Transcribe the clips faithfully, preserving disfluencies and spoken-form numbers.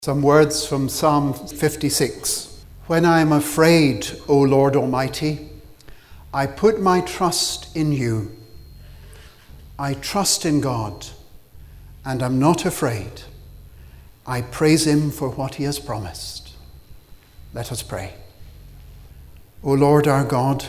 Some words from Psalm fifty-six. When I am afraid, O Lord Almighty, I put my trust in you. I trust in God and am not afraid. I praise him for what he has promised. Let us pray. O Lord our God,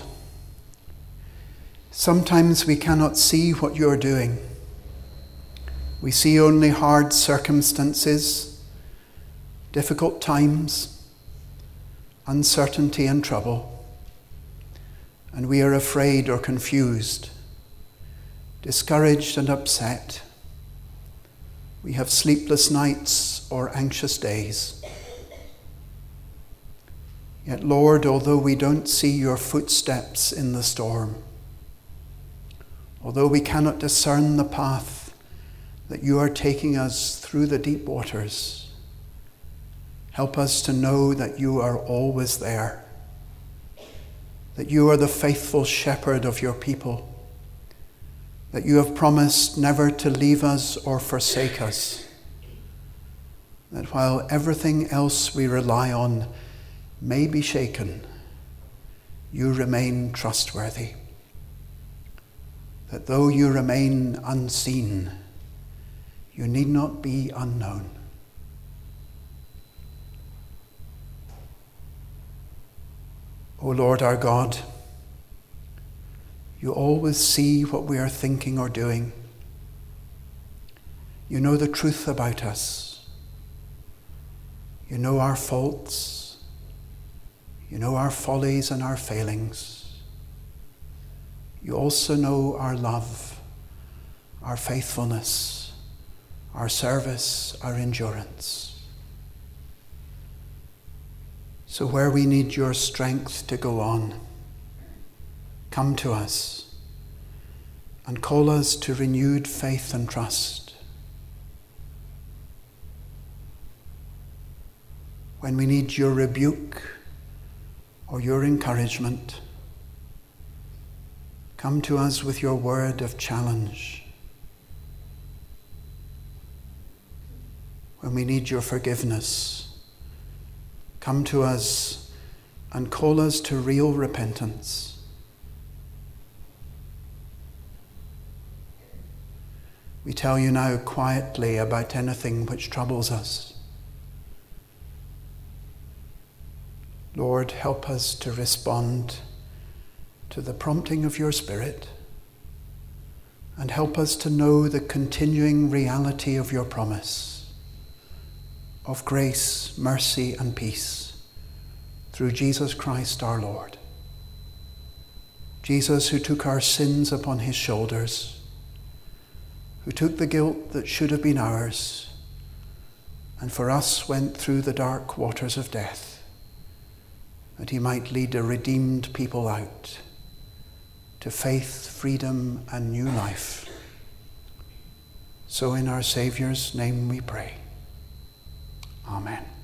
sometimes we cannot see what you are doing. We see only hard circumstances, difficult times, uncertainty and trouble, and we are afraid or confused, discouraged and upset. We have sleepless nights or anxious days. Yet, Lord, although we don't see your footsteps in the storm, although we cannot discern the path that you are taking us through the deep waters, help us to know that you are always there, that you are the faithful shepherd of your people, that you have promised never to leave us or forsake us, that while everything else we rely on may be shaken, you remain trustworthy, that though you remain unseen, you need not be unknown. O Lord our God, you always see what we are thinking or doing. You know the truth about us. You know our faults. You know our follies and our failings. You also know our love, our faithfulness, our service, our endurance. So where we need your strength to go on, come to us and call us to renewed faith and trust. When we need your rebuke or your encouragement, come to us with your word of challenge. When we need your forgiveness, come to us and call us to real repentance. We tell you now quietly about anything which troubles us. Lord, help us to respond to the prompting of your Spirit, and help us to know the continuing reality of your promise of grace, mercy, and peace through Jesus Christ our Lord. Jesus, who took our sins upon his shoulders, who took the guilt that should have been ours, and for us went through the dark waters of death, that he might lead a redeemed people out to faith, freedom, and new life. So in our Saviour's name we pray. Amen.